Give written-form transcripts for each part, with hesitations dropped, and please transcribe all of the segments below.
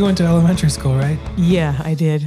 You went to elementary school, right? Yeah, I did.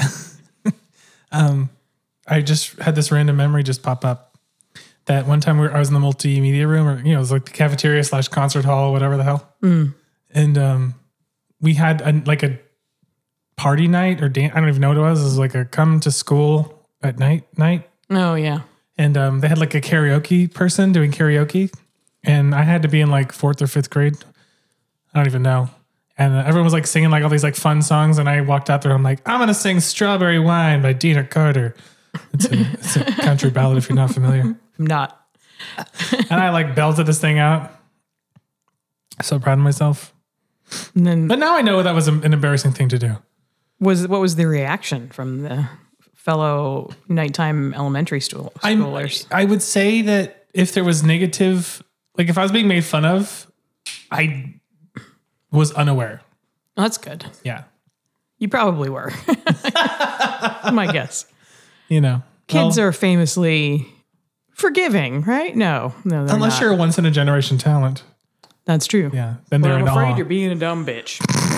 I just had this random memory just pop up that one time I was in the multimedia room, or it was like the cafeteria / concert hall, whatever the hell. And we had a party night or dance. I don't even know what it was. It was like a come to school at night. Oh, yeah. And they had like a karaoke person doing karaoke. And I had to be in like 4th or 5th grade. I don't even know. And everyone was like singing like all these like fun songs. And I walked out there. I'm like, I'm going to sing Strawberry Wine by Dina Carter. It's a country ballad if you're not familiar. I'm not. And I like belted this thing out. So proud of myself. And then But now I know that was an embarrassing thing to do. what was the reaction from the fellow nighttime elementary schoolers? I would say that if there was negative, like if I was being made fun of, I was unaware. Oh, that's good. Yeah. You probably were. My guess. Kids Are famously forgiving, right? No, they're unless not. you're a once in a generation talent. That's true. Yeah. Then they're I'm in afraid awe. you're being a dumb bitch.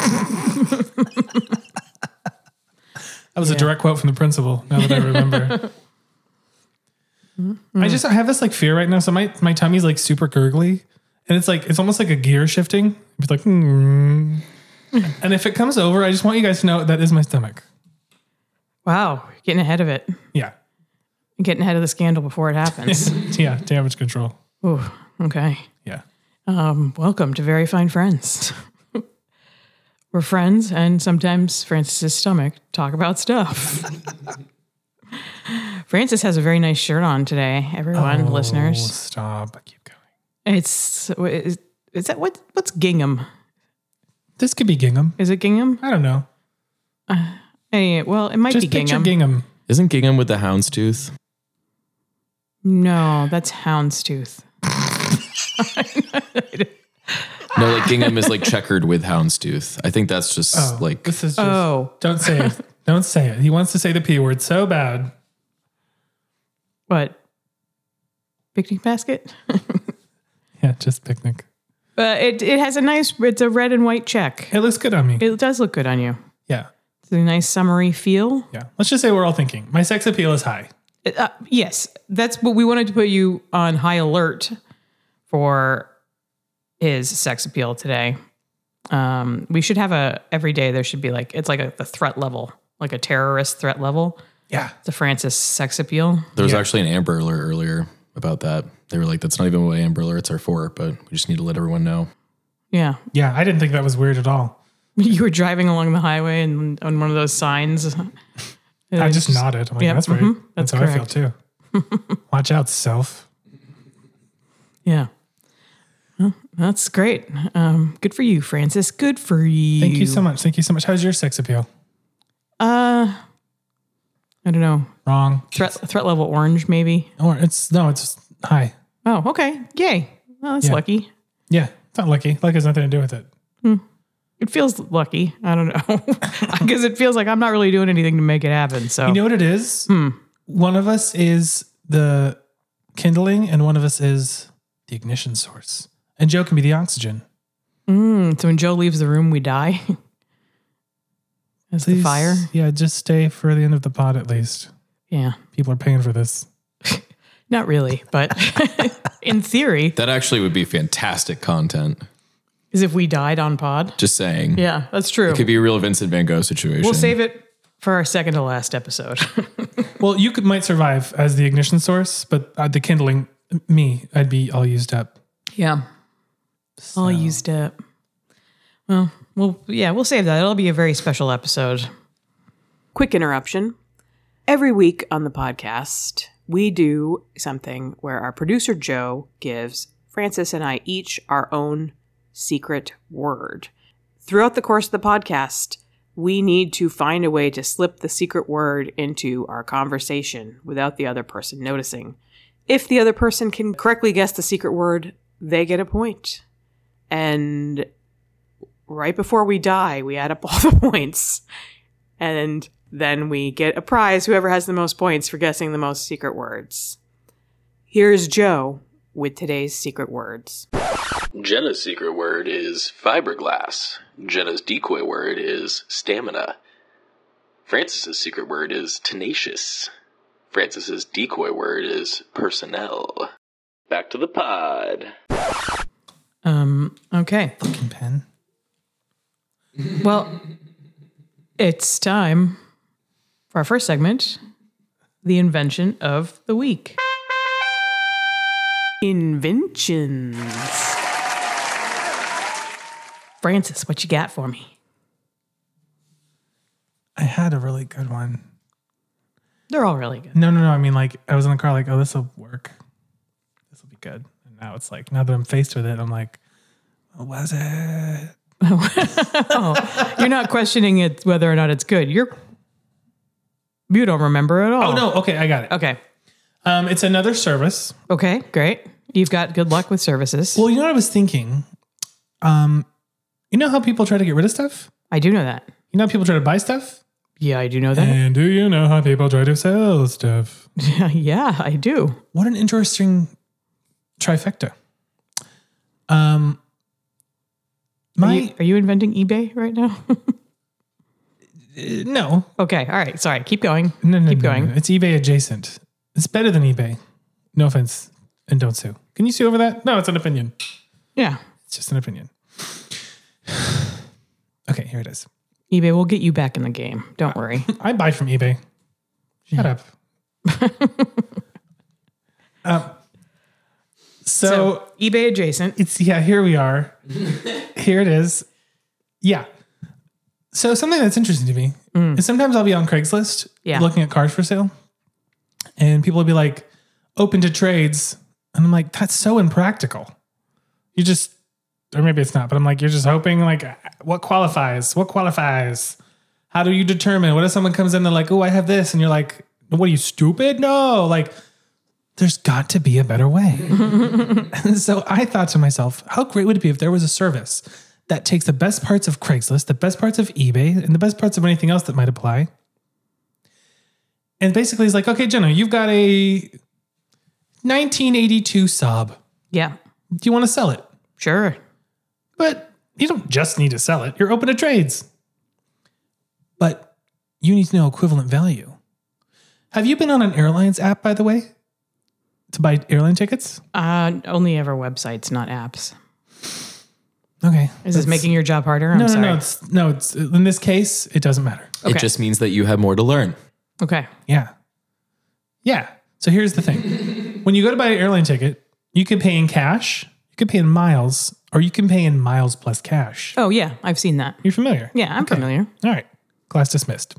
That was a direct quote from the principal. Now that I remember. I have this like fear right now. So my tummy's like super gurgly, and it's almost like a gear shifting. It's like, and if it comes over, I just want you guys to know that is my stomach. Wow, getting ahead of it. Yeah. Getting ahead of the scandal before it happens. Yeah. Damage control. Oh, okay. Yeah. Welcome to Very Fine Friends. We're friends, and sometimes Francis's stomach talk about stuff. Francis has a very nice shirt on today, everyone, listeners. Stop. Keep going. Is that what's gingham? This could be gingham. Is it gingham? I don't know. Hey, well, it might Just be picture gingham. gingham. Isn't gingham with the houndstooth? No, that's houndstooth. No, like gingham is like checkered with houndstooth. I think that's just like This is just, don't say it. Don't say it. He wants to say the P word so bad. What? Picnic basket? Yeah, just picnic. It has it's a red and white check. It looks good on me. It does look good on you. Yeah. It's a nice summery feel. Yeah. Let's just say we're all thinking. My sex appeal is high. Yes, that's what we wanted to put you on high alert for his sex appeal today. We should have every day there should be it's like the threat level, like a terrorist threat level. Yeah. The Francis sex appeal. there was actually an Amber Alert earlier about that. They were like, that's not even what Amber Alerts are for, but we just need to let everyone know. Yeah. Yeah. I didn't think that was weird at all. You were driving along the highway and on one of those signs. I just nodded. I'm like, Yep, that's right. that's how I feel too. Watch out, self. Yeah. Well, that's great. Good for you, Francis. Good for you. Thank you so much. Thank you so much. How's your sex appeal? I don't know. Wrong. Threat level orange, maybe. Or it's high. Oh, okay. Yay. Well, that's lucky. Yeah. It's not lucky. Luck has nothing to do with it. It feels lucky. I don't know. Because it feels like I'm not really doing anything to make it happen. So You know what it is? One of us is the kindling and one of us is the ignition source. And Joe can be the oxygen. so when Joe leaves the room, we die. As the Please, fire. Yeah, just stay for the end of the pod at least. Yeah. People are paying for this. Not really, but in theory, That actually would be fantastic content. is if we died on pod. Just saying. Yeah, that's true. It could be a real Vincent Van Gogh situation. We'll save it for our second to last episode. Well, you might survive as the ignition source, but the kindling, I'd be all used up. Yeah. All used up. Well, we'll save that. It'll be a very special episode. Quick interruption. Every week on the podcast, we do something where our producer Joe gives Francis and I each our own secret word. Throughout the course of the podcast, we need to find a way to slip the secret word into our conversation without the other person noticing. If the other person can correctly guess the secret word, they get a point. And right before we die, we add up all the points. And then we get a prize, whoever has the most points for guessing the most secret words. Here's Joe with today's secret words. Jenna's secret word is fiberglass. Jenna's decoy word is stamina. Francis's secret word is tenacious. Francis's decoy word is personnel. Back to the pod. Okay. Fucking pen. Well, it's time for our first segment, the invention of the week. Inventions. Francis, what you got for me? I had a really good one. They're all really good. No. I mean, like, I was in the car like, oh, this will work. This will be good. And now it's like, now that I'm faced with it, I'm like, what was it? Oh, you're not questioning it whether or not it's good. You don't remember at all. Oh, no. Okay, I got it. Okay. It's another service. Okay, great. You've got good luck with services. Well, you know what I was thinking? You know how people try to get rid of stuff? I do know that. You know how people try to buy stuff? Yeah, I do know that. And do you know how people try to sell stuff? Yeah, I do. What an interesting trifecta. Are you inventing eBay right now? No. Okay, all right. Sorry, keep going. No. Keep going. It's eBay adjacent. It's better than eBay. No offense. And don't sue. Can you sue over that? No, it's an opinion. Yeah. It's just an opinion. Okay, here it is. eBay will get you back in the game. Don't worry. I buy from eBay. Shut up. So eBay adjacent. here we are. Here it is. Yeah. So something that's interesting to me is sometimes I'll be on Craigslist looking at cars for sale, and people will be like, open to trades. And I'm like, that's so impractical. You just, or maybe it's not, but I'm like, you're just hoping, like, what qualifies? What qualifies? How do you determine? What if someone comes in and they're like, oh, I have this. And you're like, what are you, stupid? No, like, there's got to be a better way. And so I thought to myself, how great would it be if there was a service that takes the best parts of Craigslist, the best parts of eBay, and the best parts of anything else that might apply. And basically it's like, okay, Jenna, you've got a 1982 Saab. Yeah. Do you want to sell it? Sure. But you don't just need to sell it. You're open to trades. But you need to know equivalent value. Have you been on an airlines app, by the way, to buy airline tickets? Only ever websites, not apps. Okay. Is this making your job harder? I'm sorry. No, it's in this case, it doesn't matter. Okay. It just means that you have more to learn. Okay. Yeah. So here's the thing. When you go to buy an airline ticket, you can pay in cash, you can pay in miles, or you can pay in miles plus cash. Oh, yeah. I've seen that. You're familiar? Yeah, I'm familiar. All right. Class dismissed.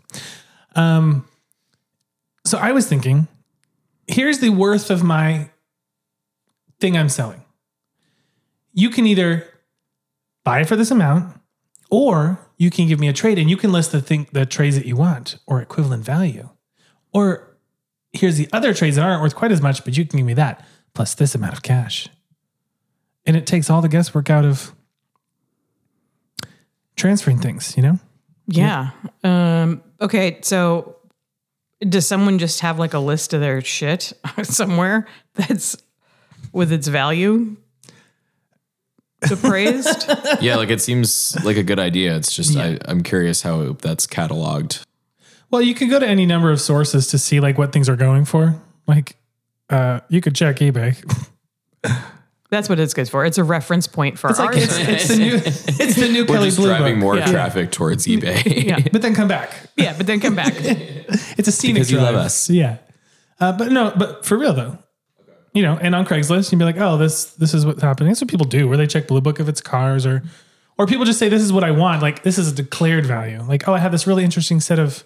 So I was thinking, here's the worth of my thing I'm selling. You can either buy it for this amount, or you can give me a trade and you can list the trades that you want or equivalent value. Or here's the other trades that aren't worth quite as much, but you can give me that plus this amount of cash. And it takes all the guesswork out of transferring things, you know? Yeah. Okay. So does someone just have like a list of their shit somewhere that's with its value appraised? Yeah, like it seems like a good idea. It's just, I'm curious how that's cataloged. Well, you can go to any number of sources to see like what things are going for. Like you could check eBay. That's what it's good for. It's a reference point for It's our like it's the new We're Kelly just Blue driving Book. more Yeah. traffic towards eBay. Yeah. But then come back. Yeah, but then come back. It's a scenic Because you drive. love us. Yeah. But for real though, you know, and on Craigslist, you'd be like, oh, this is what's happening. That's what people do, where they check Blue Book if it's cars or people just say, this is what I want. Like, this is a declared value. Like, oh, I have this really interesting set of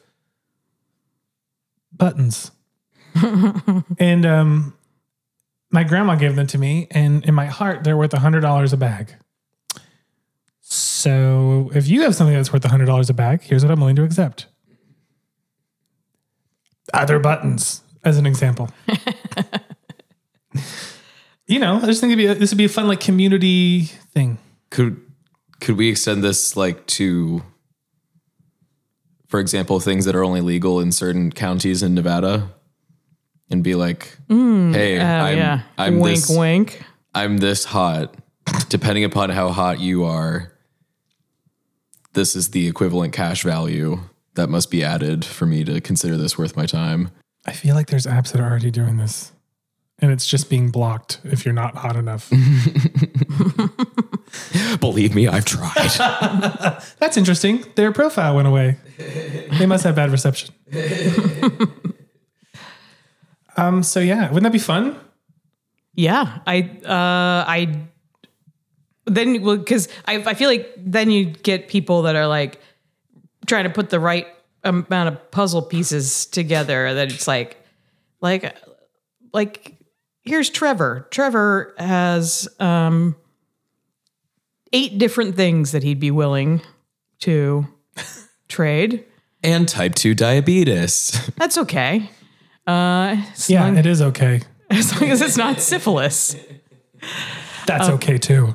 buttons. And my grandma gave them to me, and in my heart, they're worth $100 a bag. So if you have something that's worth $100 a bag, here's what I'm willing to accept. Other buttons, as an example. You know, I just think this would be a fun like community thing. Could we extend this like to, for example, things that are only legal in certain counties in Nevada? and be like, hey, I'm wink, this, wink. I'm this hot. Depending upon how hot you are, this is the equivalent cash value that must be added for me to consider this worth my time. I feel like there's apps that are already doing this, and it's just being blocked if you're not hot enough. Believe me, I've tried. That's interesting. Their profile went away. They must have bad reception. So yeah, wouldn't that be fun? Yeah, because I feel like then you get people that are like trying to put the right amount of puzzle pieces together. That it's like here's Trevor. Trevor has 8 different things that he'd be willing to trade. And type 2 diabetes. That's okay. It is okay. As long as it's not syphilis. That's okay too.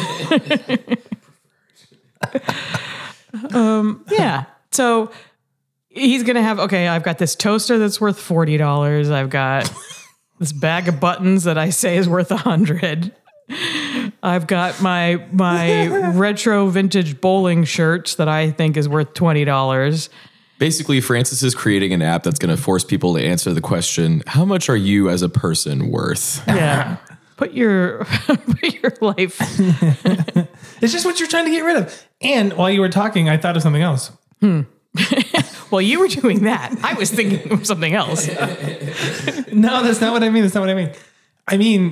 Yeah. So he's going to have, I've got this toaster that's worth $40. I've got this bag of buttons that I say is worth $100. I've got my retro vintage bowling shirt that I think is worth $20. Basically, Francis is creating an app that's going to force people to answer the question, how much are you as a person worth? Yeah. Put your life. It's just what you're trying to get rid of. And while you were talking, I thought of something else. Well, you were doing that. I was thinking of something else. No, that's not what I mean. I mean,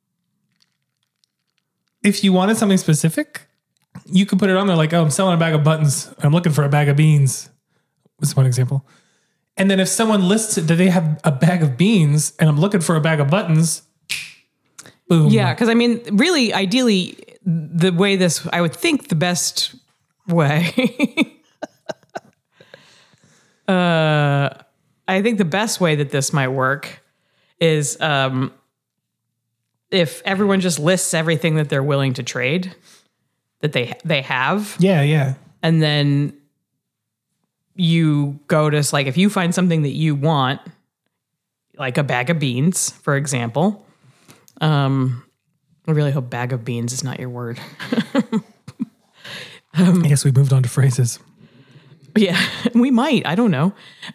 if you wanted something specific, you could put it on there like, oh, I'm selling a bag of buttons. I'm looking for a bag of beans. Was one example. And then if someone lists it that they have a bag of beans and I'm looking for a bag of buttons, boom. Yeah, because I mean, really, ideally, the way this, I would think the best way, I think the best way that this might work is if everyone just lists everything that they're willing to trade, that they have. Yeah. And then you go to, like, if you find something that you want, like a bag of beans, for example. I really hope bag of beans is not your word. I guess we moved on to phrases. Yeah, we might. I don't know.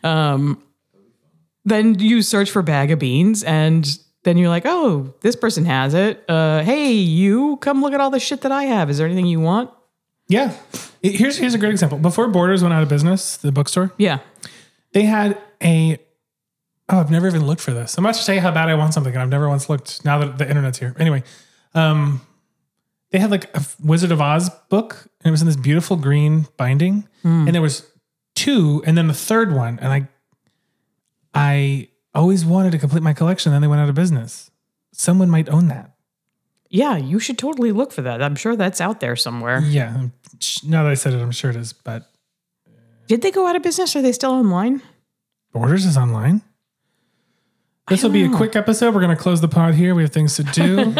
Then you search for bag of beans and then you're like, oh, this person has it. Hey, you come look at all the shit that I have. Is there anything you want? Yeah. Here's a great example. Before Borders went out of business, the bookstore. Yeah. They had I've never even looked for this. I'm about to say how bad I want something and I've never once looked now that the internet's here. Anyway, they had like a Wizard of Oz book and it was in this beautiful green binding. And there was 2 and then the third one. And I always wanted to complete my collection. Then they went out of business. Someone might own that. Yeah, you should totally look for that. I'm sure that's out there somewhere. Yeah. Now that I said it, I'm sure it is. But did they go out of business? Are they still online? Borders is online. This will be a quick episode. We're going to close the pod here. We have things to do.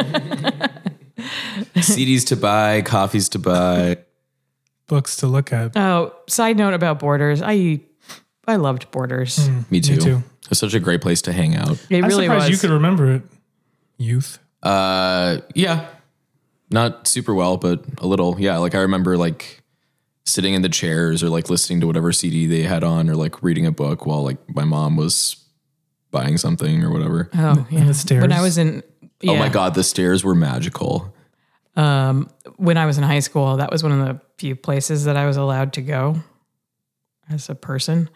CDs to buy, coffees to buy. Books to look at. Oh, side note about Borders. I loved Borders. Me too. It's such a great place to hang out. It I'm really surprised was. you could remember it. Youth. Yeah. Not super well, but a little. Yeah. Like I remember like sitting in the chairs or like listening to whatever CD they had on or like reading a book while like my mom was buying something or whatever. Oh, yeah. And the stairs. When I was in... Yeah. Oh my God, the stairs were magical. When I was in high school, that was one of the few places that I was allowed to go as a person.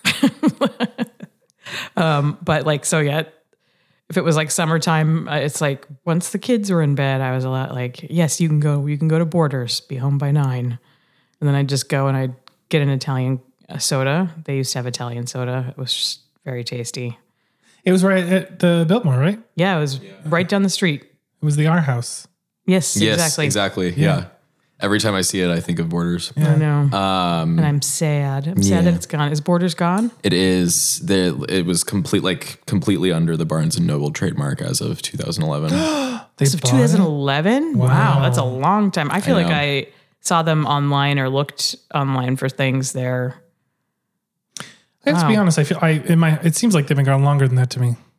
But like, so yeah, if it was like summertime, it's like once the kids were in bed, I was allowed like, yes, you can go to Borders, be home by 9. And then I'd just go and I'd get an Italian soda. They used to have Italian soda. It was just very tasty. It was right at the Biltmore, right? Yeah, it was right down the street. It was the R House. Yes, exactly. Exactly. Yeah. Every time I see it, I think of Borders. I know. And I'm sad. I'm sad that it's gone. Is Borders gone? It is. It was completely under the Barnes & Noble trademark as of 2011. As of 2011? Wow, that's a long time. I feel like I saw them online or looked online for things there. I have to be honest. I feel it seems like they've been gone longer than that to me.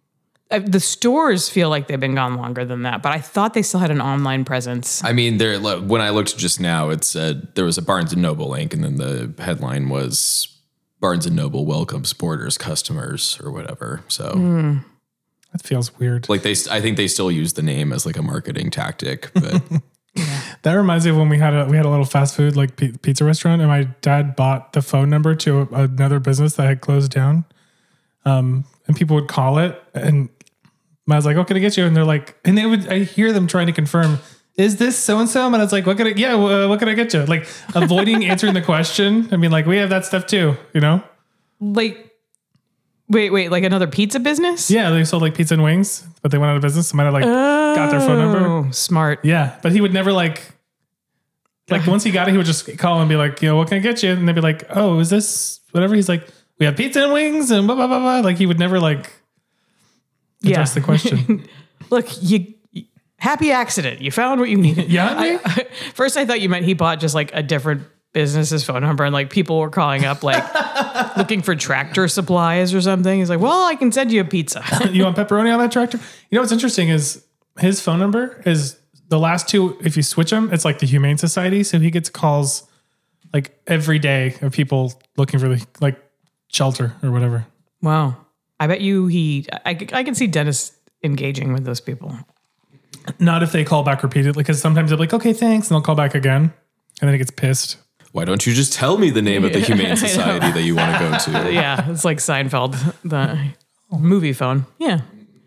The stores feel like they've been gone longer than that, but I thought they still had an online presence. I mean, when I looked just now, it said there was a Barnes & Noble link, and then the headline was Barnes & Noble welcomes Borders customers or whatever. So That feels weird. like I think they still use the name as like a marketing tactic, but That reminds me of when we had a little fast food like pizza restaurant, and my dad bought the phone number to another business that had closed down. And people would call it, and I was like, "What can I get you?" And they're like, and I hear them trying to confirm, "Is this so and so?" And I was like, "What can I get you?" Like avoiding answering the question. I mean, like we have that stuff too, you know? Like, wait, like another pizza business? Yeah, they sold like pizza and wings, but they went out of business. Somebody like got their phone number. Oh, smart. Yeah, but he would never like once he got it, he would just call and be like, "What can I get you?" And they'd be like, "Oh, is this whatever?" He's like, "We have pizza and wings and blah blah blah blah." Like he would never like address the question. Look, happy accident. You found what you needed. Yeah. First, I thought you meant he bought just like a different business's phone number, and like people were calling up like looking for tractor supplies or something. He's like, "Well, I can send you a pizza." You want pepperoni on that tractor? You know what's interesting is his phone number is the last two. If you switch them, it's like the Humane Society. So he gets calls like every day of people looking for the like shelter or whatever. Wow. I bet you I can see Dennis engaging with those people. Not if they call back repeatedly, because sometimes they're like, "Okay, thanks," and they'll call back again, and then he gets pissed. why don't you just tell me the name of the Humane Society that you want to go to? Yeah, it's like Seinfeld, the movie phone. Yeah.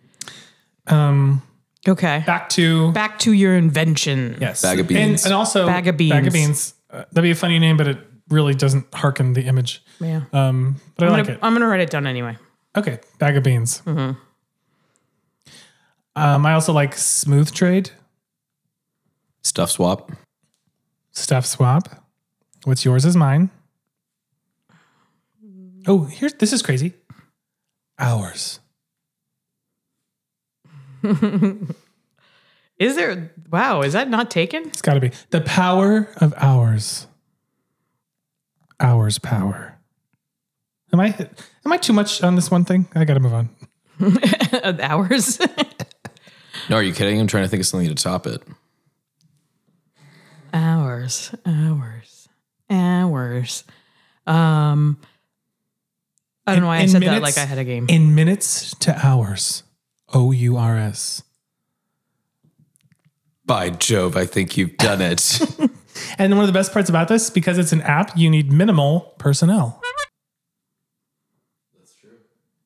Okay. Back to your invention. yes, Bag of beans. and also Bag of beans. Bag of beans. That'd be a funny name, but it really doesn't harken the image. Yeah. But I like it. I'm gonna write it down anyway. Okay, bag of beans. Mm-hmm. I also like smooth trade, Stuff swap. stuff swap. What's yours is mine. Oh, this is crazy. Ours. Is there? Wow, is that not taken? It's got to be the power of ours. Ours power. Am I too much on this one thing? I got to move on. Hours. No, are you kidding? I'm trying to think of something to top it. Hours. I don't know why I said that like I had a game. In minutes to hours. OURS. By Jove, I think you've done it. And one of the best parts about this, because it's an app, you need minimal personnel. That's true.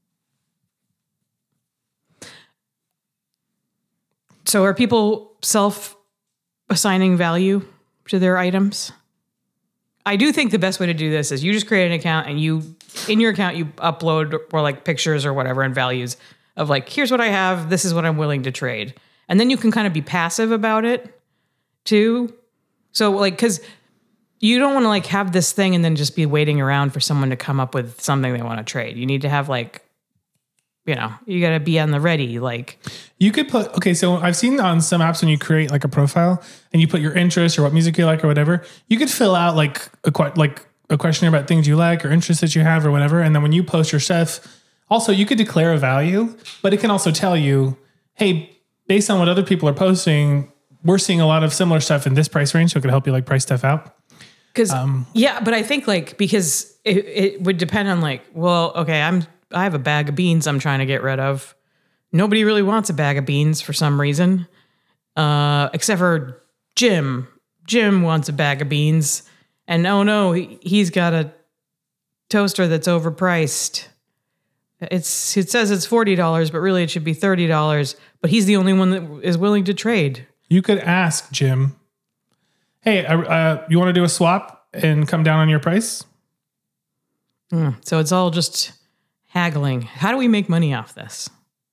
So are people self-assigning value to their items? I do think the best way to do this is you just create an account and in your account, you upload or like pictures or whatever and values of like, here's what I have. This is what I'm willing to trade. And then you can kind of be passive about it too. So like, cause you don't want to like have this thing and then just be waiting around for someone to come up with something they want to trade. You need to have like, you got to be on the ready. Like You could so I've seen on some apps when you create like a profile and you put your interests or what music you like or whatever, you could fill out like a questionnaire about things you like or interests that you have or whatever. And then when you post your stuff, also you could declare a value, but it can also tell you, hey, based on what other people are posting, we're seeing a lot of similar stuff in this price range. So it could help you like price stuff out. Because but I think like because it would depend on like, well, okay, I have a bag of beans I'm trying to get rid of. Nobody really wants a bag of beans for some reason, except for Jim. Jim wants a bag of beans, and oh no, he's got a toaster that's overpriced. It says it's $40, but really it should be $30. But he's the only one that is willing to trade. You could ask Jim, hey, you want to do a swap and come down on your price? So it's all just haggling. How do we make money off this?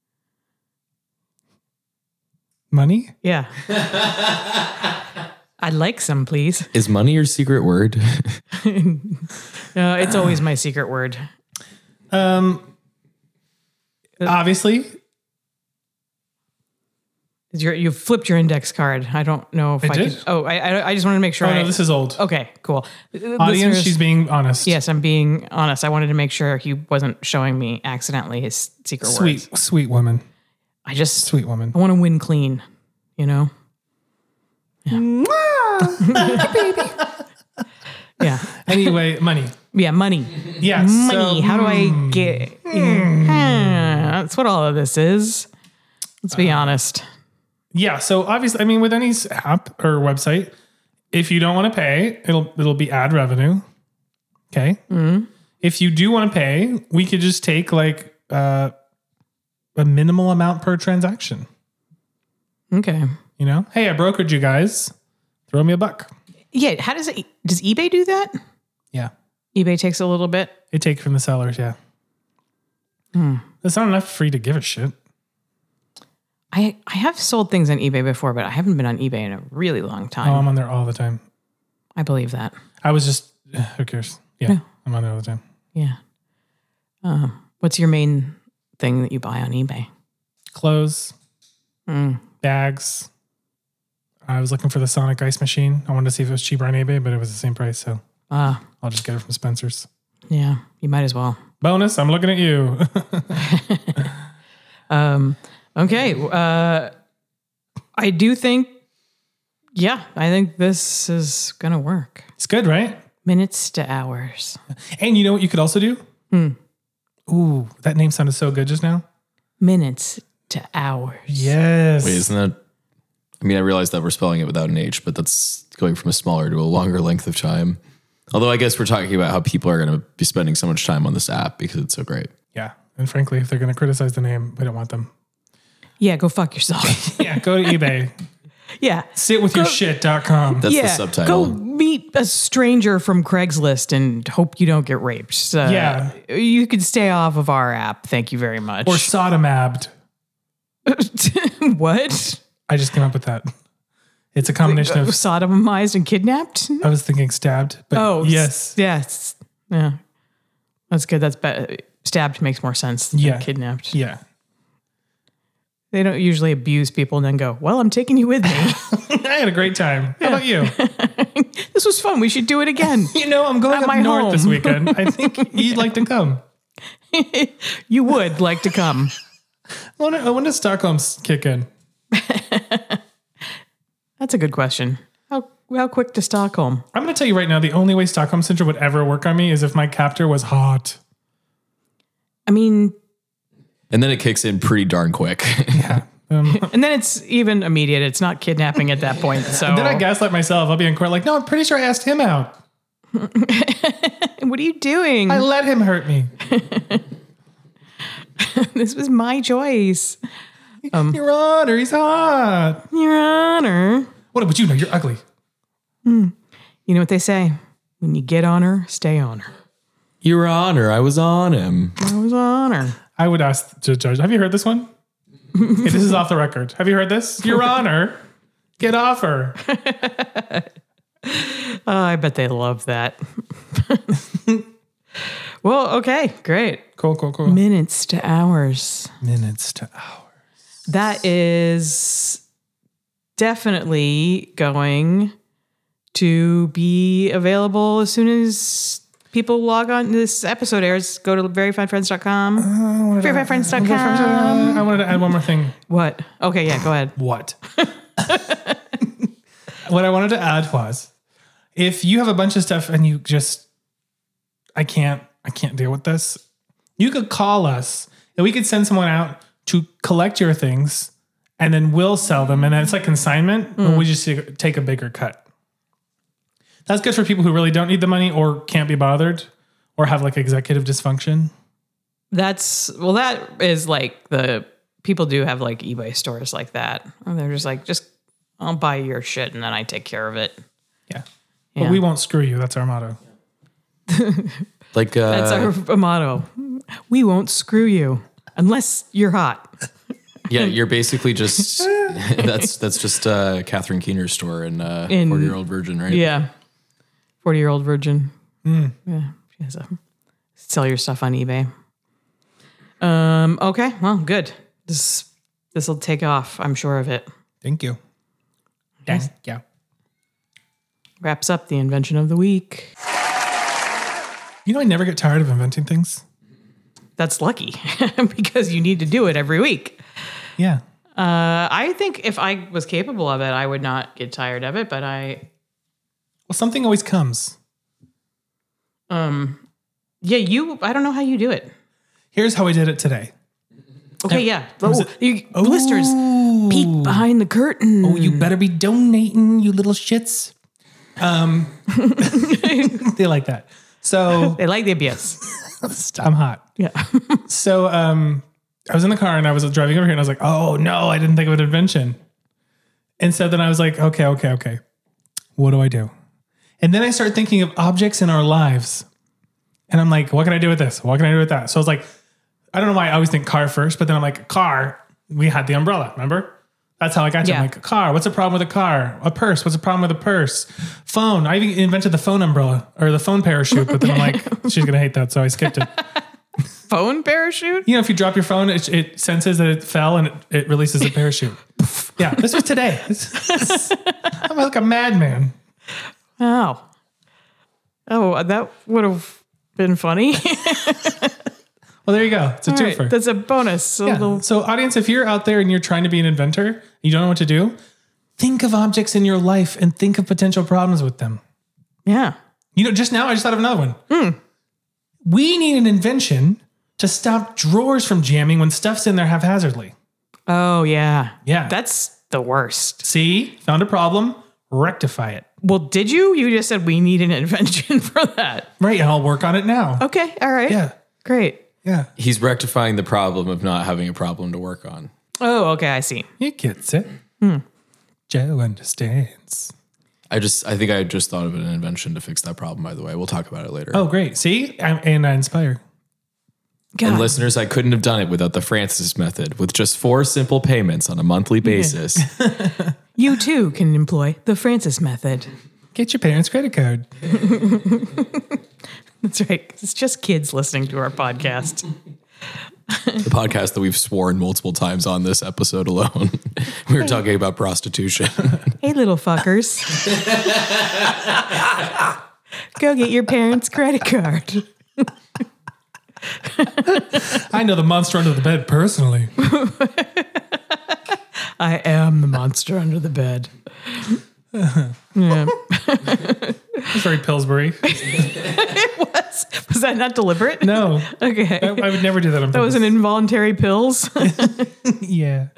Money? Yeah. I'd like some, please. Is money your secret word? It's always my secret word. Obviously. You flipped your index card. I don't know if I did? could. Oh, I just wanted to make sure. Oh, no, this is old. Okay, cool. Audience, Listeners, she's being honest. yes, I'm being honest. I wanted to make sure he wasn't showing me accidentally his secret word. Sweet woman. Sweet woman. I want to win clean, you know? Yeah. Anyway, money. Yeah, money. Yes. Money. How do I get... That's what all of this is. Let's be honest. Yeah. So obviously, I mean, with any app or website, if you don't want to pay, it'll be ad revenue. Okay. Mm-hmm. If you do want to pay, we could just take like a minimal amount per transaction. Okay. You know, hey, I brokered you guys. Throw me $1. Yeah. How does eBay do that? Yeah. eBay takes a little bit. They take from the sellers. Yeah. That's not enough for you to give a shit. I have sold things on eBay before, but I haven't been on eBay in a really long time. Oh, I'm on there all the time. I believe that. I was just, who cares? Yeah. No. I'm on there all the time. Yeah. What's your main thing that you buy on eBay? Clothes, bags. I was looking for the Sonic ice machine. I wanted to see if it was cheaper on eBay, but it was the same price. So I'll just get it from Spencer's. Yeah, you might as well. Bonus, I'm looking at you. Okay. I do think, I think this is going to work. It's good, right? Minutes to hours. And you know what you could also do? Ooh, that name sounded so good just now. Minutes to hours. Yes. Wait, isn't that? I mean, I realize that we're spelling it without an H, but that's going from a smaller to a longer length of time. Although I guess we're talking about how people are going to be spending so much time on this app because it's so great. Yeah. And frankly, if they're going to criticize the name, we don't want them. Yeah, go fuck yourself. Yeah, go to eBay. Yeah. Sitwithyourshit.com. That's the subtitle. Go meet a stranger from Craigslist and hope you don't get raped. So Yeah. You can stay off of our app. Thank you very much. Or sodomabbed. What? I just came up with that. It's a combination of... Sodomized and kidnapped? I was thinking stabbed, but yes. Yes. Yeah. That's good. That's better. Stabbed makes more sense than kidnapped. Yeah. They don't usually abuse people and then go, well, I'm taking you with me. I had a great time. How about you? This was fun. We should do it again. You know, I'm going up north this weekend. I think you'd like to come. You would like to come. When does Stockholm kick in? That's a good question. How quick to Stockholm? I'm going to tell you right now, the only way Stockholm Syndrome would ever work on me is if my captor was hot. I mean... And then it kicks in pretty darn quick. Yeah. And then it's even immediate. It's not kidnapping at that point. So And then I gaslight myself. I'll be in court like, no, I'm pretty sure I asked him out. What are you doing? I let him hurt me. This was my choice. Your Honor, he's hot. Your Honor. What would you know? You're ugly. You know what they say? When you get on her, stay on her. Your Honor, I was on him. I was on her. I would ask the judge, have you heard this one? Okay, this is off the record. Have you heard this? Your Honor, get off her. I bet they love that. Well, okay, great. Cool. Minutes to hours. Minutes to hours. That is definitely going to be available as soon as people log on. This episode airs. Go to veryfinefriends.com. Veryfinefriends.com. I wanted to add one more thing. What? Okay, yeah, go ahead. What? What I wanted to add was, if you have a bunch of stuff and you just, I can't deal with this, you could call us and we could send someone out to collect your things and then we'll sell them. And then it's like consignment, but we just take a bigger cut. That's good for people who really don't need the money or can't be bothered or have like executive dysfunction. That is like people do have like eBay stores like that. Or they're just like, I'll buy your shit and then I take care of it. Yeah. But we won't screw you. That's our motto. Like that's our motto. We won't screw you unless you're hot. Yeah, you're basically just that's just Catherine Keener's store in 40-Year-Old Virgin, right? Yeah. 40-Year-Old Virgin. Yeah. She has sell your stuff on eBay. Okay. Well, good. This will take off. I'm sure of it. Thank you. Thank you. Wraps up the invention of the week. You know, I never get tired of inventing things. That's lucky because you need to do it every week. Yeah. I think if I was capable of it, I would not get tired of it, but Well, something always comes. I don't know how you do it. Here's how I did it today. Okay, yeah. Blisters, peek behind the curtain. Oh, you better be donating, you little shits. They like that. So They like the abuse. I'm hot. Yeah. So I was in the car and I was driving over here and I was like, oh no, I didn't think of an invention. And so then I was like, okay. What do I do? And then I started thinking of objects in our lives. And I'm like, what can I do with this? What can I do with that? So I was like, I don't know why I always think car first, but then I'm like, car, we had the umbrella, remember? That's how I got to it. I'm like, car, what's the problem with a car? A purse, what's the problem with a purse? Phone, I even invented the phone umbrella or the phone parachute, but then I'm like, she's going to hate that, so I skipped it. Phone parachute? You know, if you drop your phone, it senses that it fell and it releases a parachute. Yeah, this was today. I'm like a madman. Oh. Oh, that would have been funny. Well, there you go. It's a All right, twofer. that's a bonus. Yeah. So audience, if you're out there and you're trying to be an inventor, you don't know what to do, think of objects in your life and think of potential problems with them. Yeah. You know, just now I just thought of another one. We need an invention to stop drawers from jamming when stuff's in there haphazardly. Oh, yeah. Yeah. That's the worst. See, found a problem, rectify it. Well, did you? You just said we need an invention for that. Right, and I'll work on it now. Okay. All right. Yeah. Great. Yeah. He's rectifying the problem of not having a problem to work on. Oh, okay. I see. He gets it. Joe understands. I think I just thought of an invention to fix that problem, by the way. We'll talk about it later. Oh, great. See? I inspire. God. And listeners, I couldn't have done it without the Francis method. With just 4 simple payments on a monthly basis. You too can employ the Francis method. Get your parents' credit card. That's right. It's just kids listening to our podcast. The podcast that we've sworn multiple times on this episode alone. We were talking about prostitution. Hey, little fuckers. Go get your parents' credit card. I know the monster under the bed personally. I am the monster under the bed. Yeah. It's very Pillsbury. Was that not deliberate? No. Okay. I would never do that on That was an involuntary pills. Yeah.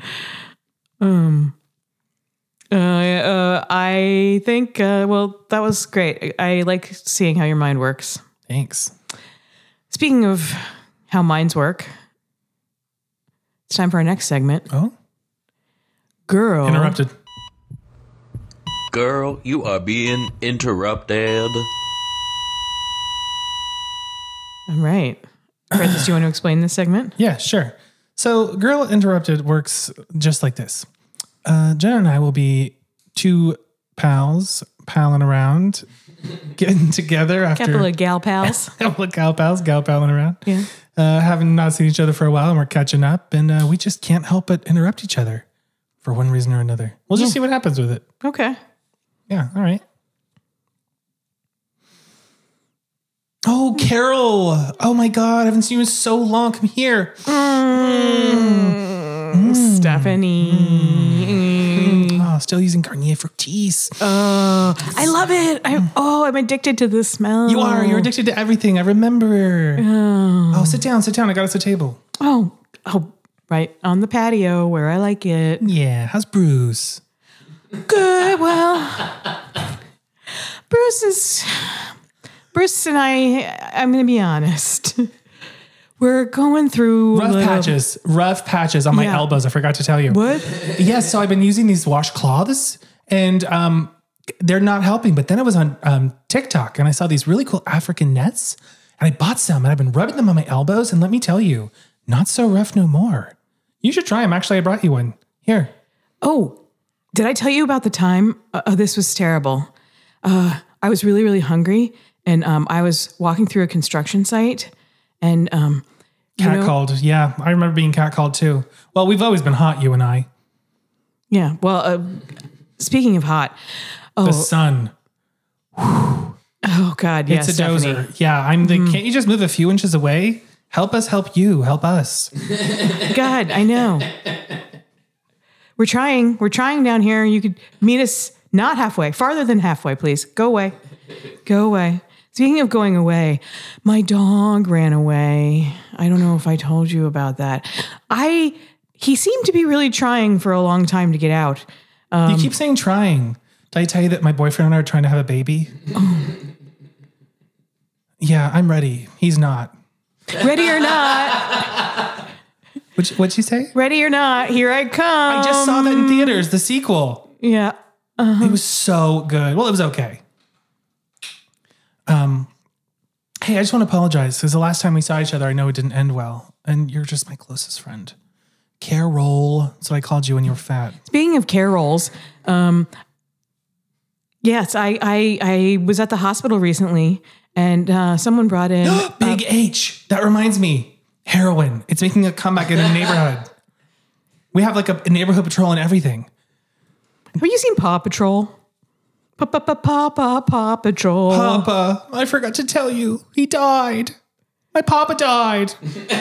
I think, well, that was great. I like seeing how your mind works. Thanks. Speaking of how minds work, it's time for our next segment. Oh? Girl. Interrupted. Girl, you are being interrupted. All right. Francis, do you want to explain this segment? Yeah, sure. So Girl Interrupted works just like this. Jen and I will be 2 pals palling around, getting together after... Couple of gal pals. Couple of gal palling around. Yeah. Having not seen each other for a while and we're catching up and we just can't help but interrupt each other for one reason or another. We'll just see what happens with it. Okay. Yeah, all right. Oh, Carol. Oh my God, I haven't seen you in so long. Come here. Stephanie. Oh, still using Garnier Fructis. I love it. I'm addicted to the smell. You are. You're addicted to everything. I remember. Oh, sit down. I got us a table. Oh, right on the patio where I like it. Yeah. How's Bruce? Good. Well, Bruce and I'm going to be honest. We're going through rough patches on my elbows. I forgot to tell you. What? Yes. So I've been using these washcloths and they're not helping. But then I was on TikTok and I saw these really cool African nets and I bought some and I've been rubbing them on my elbows. And let me tell you, not so rough no more. You should try them. Actually, I brought you one. Here. Oh, did I tell you about the time? This was terrible. I was really, really hungry and I was walking through a construction site and catcalled. Yeah, I remember being catcalled too. Well, we've always been hot, you and I. Yeah. Well, speaking of hot, the sun. Oh God, yes, it's a dozer. Yeah, I'm the. Can't you just move a few inches away? Help us, help you, help us. God, I know. We're trying down here. You could meet us not halfway, farther than halfway, please. Go away. Go away. Speaking of going away, my dog ran away. I don't know if I told you about that. He seemed to be really trying for a long time to get out. You keep saying trying. Did I tell you that my boyfriend and I are trying to have a baby? Oh. Yeah, I'm ready. He's not. Ready or not. What'd you say? Ready or not, here I come. I just saw that in theaters, the sequel. Yeah. It was so good. Well, it was okay. Hey, I just want to apologize because the last time we saw each other, I know it didn't end well. And you're just my closest friend. Carol. That's what I called you when you were fat. Speaking of Carols, yes, I was at the hospital recently and someone brought in... Big H. That reminds me. Heroin. It's making a comeback in a neighborhood. We have like a neighborhood patrol and everything. Have you seen Paw Patrol? Paw Patrol. Papa, I forgot to tell you. He died. My papa died.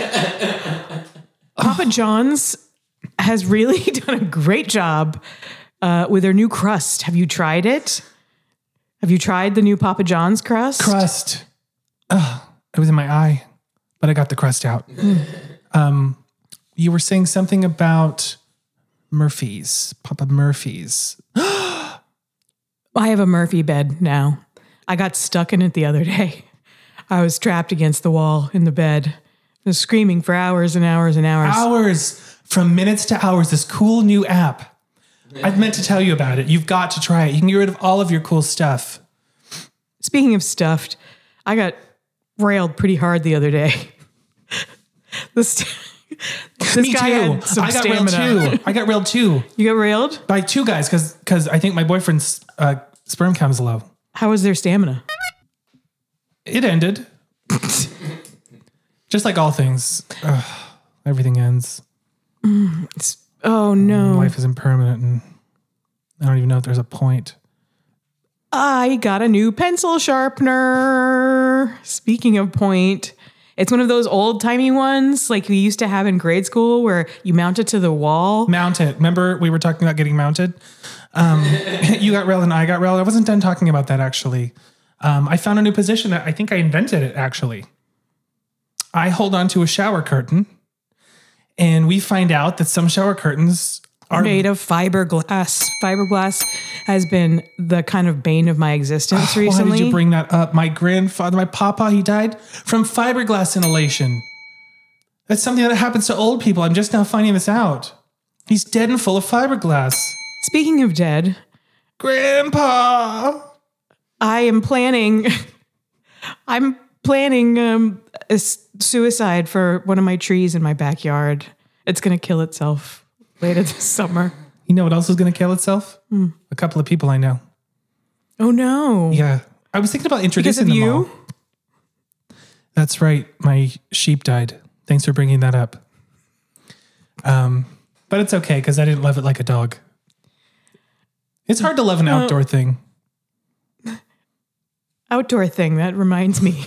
Papa John's has really done a great job with their new crust. Have you tried it? Have you tried the new Papa John's crust? Crust. It was in my eye, but I got the crust out. You were saying something about Murphy's. Papa Murphy's. I have a Murphy bed now. I got stuck in it the other day. I was trapped against the wall in the bed. I was screaming for hours and hours and hours. Hours. From minutes to hours. This cool new app. I've meant to tell you about it. You've got to try it. You can get rid of all of your cool stuff. Speaking of stuffed, I got railed pretty hard the other day. This Me guy too. had some I got stamina. railed too. I got railed too. You got railed? By two guys because I think my boyfriend's sperm count is low. How was their stamina? It ended. Just like all things. Everything ends. Oh no. Life is impermanent and I don't even know if there's a point. I got a new pencil sharpener. Speaking of point, it's one of those old timey ones like we used to have in grade school where you mount it to the wall. Mount it. Remember we were talking about getting mounted? You got railed and I got railed. I wasn't done talking about that actually. I found a new position that I think I invented it actually. I hold on to a shower curtain and we find out that some shower curtains are made of fiberglass. Fiberglass has been the kind of bane of my existence recently. Why did you bring that up? My grandfather, my papa, he died from fiberglass inhalation. That's something that happens to old people. I'm just now finding this out. He's dead and full of fiberglass. Speaking of dead, Grandpa, I am planning. I'm planning a suicide for one of my trees in my backyard. It's going to kill itself later this summer. You know what else is going to kill itself? A couple of people I know. Oh no! Yeah, I was thinking about introducing Because of them you? all. That's right. My sheep died. Thanks for bringing that up. But it's okay because I didn't love it like a dog. It's hard to love an outdoor thing. Outdoor thing. That reminds me.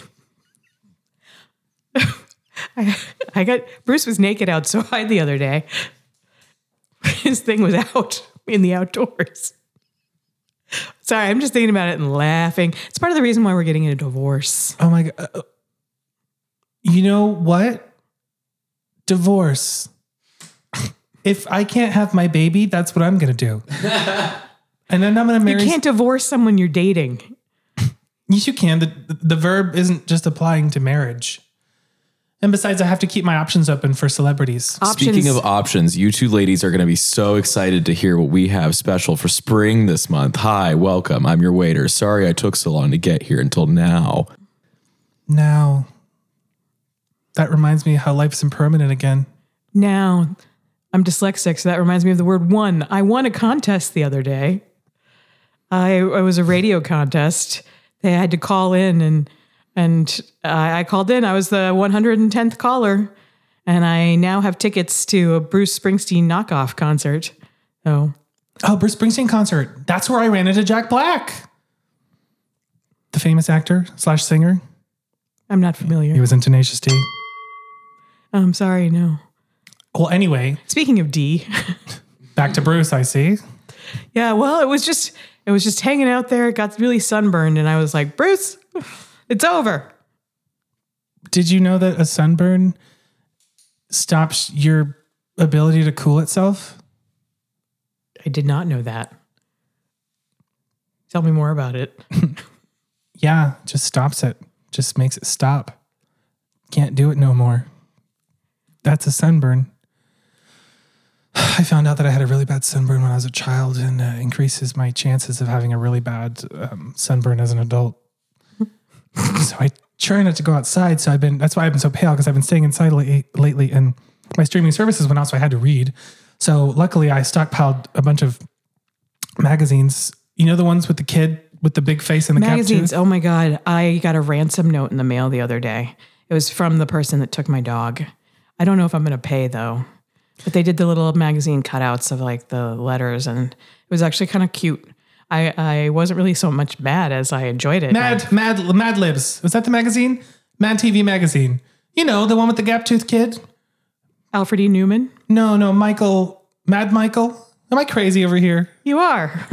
Bruce was naked outside the other day. His thing was out in the outdoors. Sorry, I'm just thinking about it and laughing. It's part of the reason why we're getting a divorce. Oh my God. You know what? Divorce. If I can't have my baby, that's what I'm going to do. And then I'm going to marry. You can't divorce someone you're dating. Yes, you can. The verb isn't just applying to marriage. And besides, I have to keep my options open for celebrities. Speaking of options, you two ladies are going to be so excited to hear what we have special for spring this month. Hi, welcome. I'm your waiter. Sorry I took so long to get here until now. Now, that reminds me how life is impermanent again. Now, I'm dyslexic, so that reminds me of the word won. I won a contest the other day. It was a radio contest. They had to call in and I called in. I was the 110th caller, and I now have tickets to a Bruce Springsteen knockoff concert. Oh, Bruce Springsteen concert. That's where I ran into Jack Black, the famous actor / singer. I'm not familiar. He was in Tenacious D. I'm sorry, no. Well, anyway. Speaking of D, Back to Bruce, I see. Yeah, well, it was just hanging out there. It got really sunburned, and I was like, Bruce, it's over. Did you know that a sunburn stops your ability to cool itself? I did not know that. Tell me more about it. Yeah, just stops it. Just makes it stop. Can't do it no more. That's a sunburn. I found out that I had a really bad sunburn when I was a child, and increases my chances of having a really bad sunburn as an adult. So I try not to go outside. So that's why I've been so pale, because I've been staying inside lately, and my streaming services went out, so I had to read. So luckily I stockpiled a bunch of magazines. You know, the ones with the kid with the big face and the magazines. cap tooth? Oh my God. I got a ransom note in the mail the other day. It was from the person that took my dog. I don't know if I'm going to pay though, but they did the little magazine cutouts of like the letters, and it was actually kind of cute. I wasn't really so much mad as I enjoyed it. Mad Libs. Was that the magazine? Mad TV magazine. You know, the one with the gap tooth kid? Alfred E. Newman? No, Michael. Mad Michael? Am I crazy over here? You are.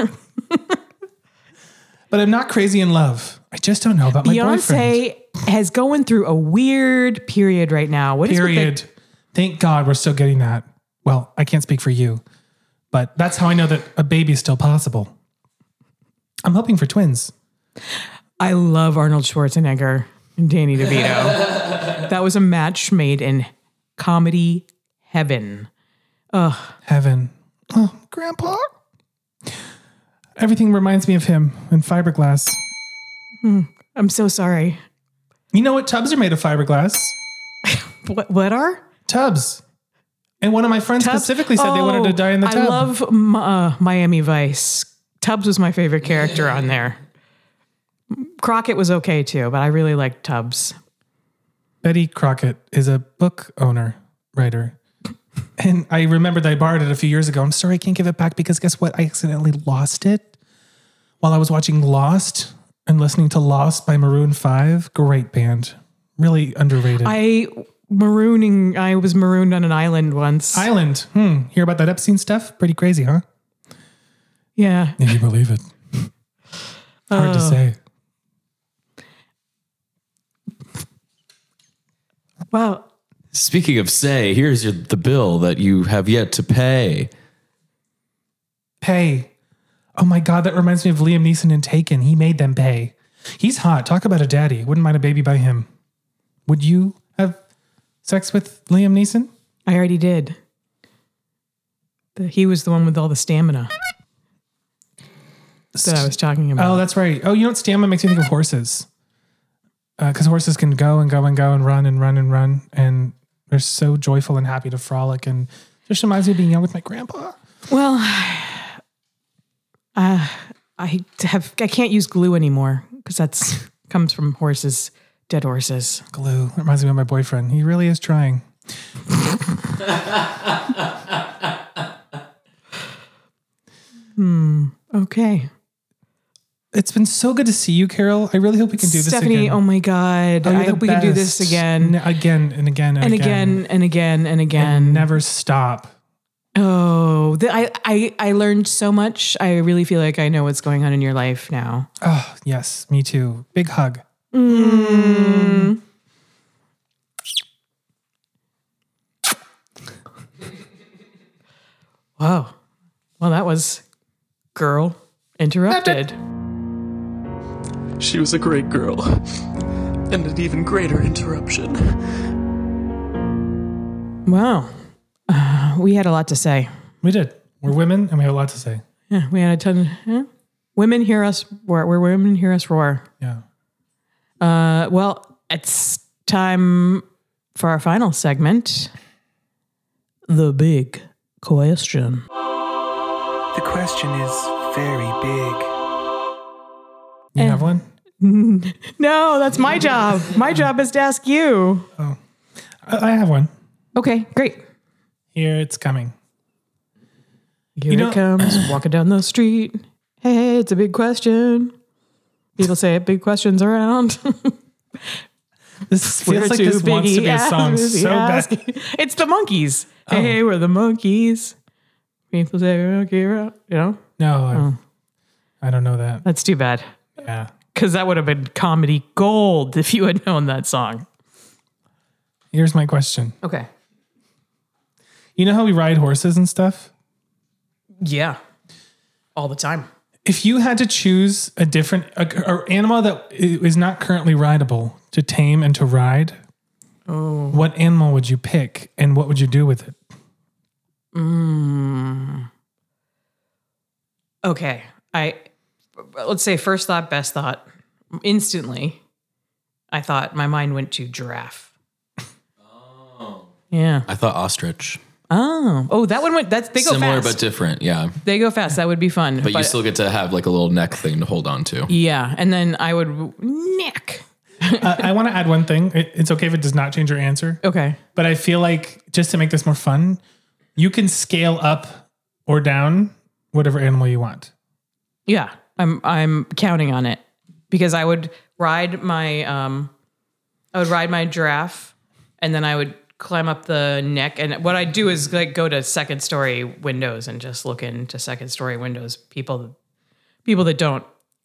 But I'm not crazy in love. I just don't know about my boyfriend. Beyonce has going through a weird period right now. What is with Period. Thank God we're still getting that. Well, I can't speak for you, but that's how I know that a baby is still possible. I'm hoping for twins. I love Arnold Schwarzenegger and Danny DeVito. That was a match made in comedy heaven. Heaven. Oh, Grandpa. Everything reminds me of him and fiberglass. I'm so sorry. You know what tubs are made of fiberglass? What are? Tubs. And one of my friends specifically said they wanted to die in the tub. I love Miami Vice. Tubbs was my favorite character on there. Crockett was okay too, but I really liked Tubbs. Betty Crockett is a book writer. And I remembered I borrowed it a few years ago. I'm sorry I can't give it back because guess what? I accidentally lost it while I was watching Lost and listening to Lost by Maroon 5. Great band. Really underrated. I was marooned on an island once. Island. Hear about that Epstein stuff? Pretty crazy, huh? Yeah. If you believe it. Hard to say. Wow. Speaking of say, here's the bill that you have yet to pay. Pay. Oh my God, that reminds me of Liam Neeson in Taken. He made them pay. He's hot. Talk about a daddy. Wouldn't mind a baby by him. Would you have sex with Liam Neeson? I already did. He was the one with all the stamina that I was talking about. Oh, that's right. Oh, you know what stamina makes me think of horses? Because horses can go and go and go and run and run and run. And they're so joyful and happy to frolic. And just reminds me of being young with my grandpa. Well, I can't use glue anymore because that's comes from horses, dead horses. Glue. That reminds me of my boyfriend. He really is trying. Okay. It's been so good to see you, Carol. I really hope we can do this Stephanie, again. oh my God. I hope we can do this again. Again and again and again. And again and again. And never stop. Oh, I learned so much. I really feel like I know what's going on in your life now. Oh, yes. Me too. Big hug. Wow. Well, that was Girl Interrupted. She was a great girl. And an even greater interruption. Wow. We had a lot to say. We did. We're women and we have a lot to say. Yeah, we had a ton. Women hear us roar. We're women hear us roar. Yeah. Well, it's time for our final segment. The big question. The question is very big. You have one? No, that's my job. My job is to ask you. Oh, I have one. Okay, great. Here it's coming. Here it comes, walking down the street. Hey, it's a big question. People say it, big questions around. This feels like this wants to be a song so bad. It's the Monkees. Hey, we're the Monkees. People say, you know? No, I don't know that. That's too bad. Yeah. Because that would have been comedy gold if you had known that song. Here's my question. Okay. You know how we ride horses and stuff? Yeah. All the time. If you had to choose a different a animal that is not currently rideable to tame and to ride, what animal would you pick and what would you do with it? Okay. Let's say first thought, best thought. Instantly, I thought my mind went to giraffe. Oh. Yeah. I thought ostrich. Oh, that one went. They go Similar fast. but different. Yeah. They go fast. That would be fun. But you still get to have like a little neck thing to hold on to. Yeah, and then I would neck. I want to add one thing. It's okay if it does not change your answer. Okay. But I feel like just to make this more fun, you can scale up or down whatever animal you want. Yeah, I'm counting on it because I would ride my giraffe, and then I would climb up the neck. And what I do is like go to second story windows and just look into second story windows. People that don't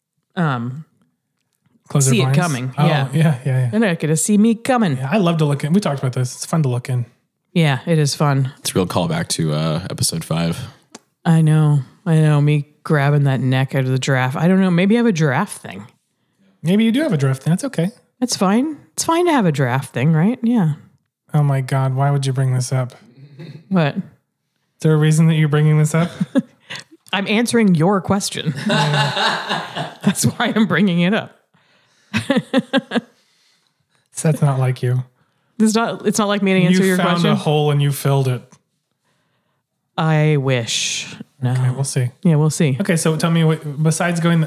Close see their it blinds. coming. Oh, Yeah. yeah. They're not gonna see me coming. I love to look in. We talked about this. It's fun to look in. Yeah, it is fun. It's a real callback to episode 5. I know. Me grabbing that neck out of the giraffe. I don't know. Maybe I have a giraffe thing. Maybe you do have a giraffe thing. That's okay. That's fine. It's fine to have a giraffe thing, right? Yeah. Oh my God. Why would you bring this up? What? Is there a reason that you're bringing this up? I'm answering your question. That's why I'm bringing it up. So that's not like you. It's not like me to answer You your found question. a hole and you filled it. I wish. No. Okay, we'll see. Yeah, we'll see. Okay, so tell me what, besides go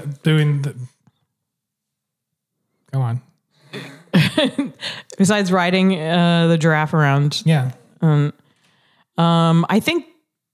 on. Besides riding the giraffe around, Yeah. I think.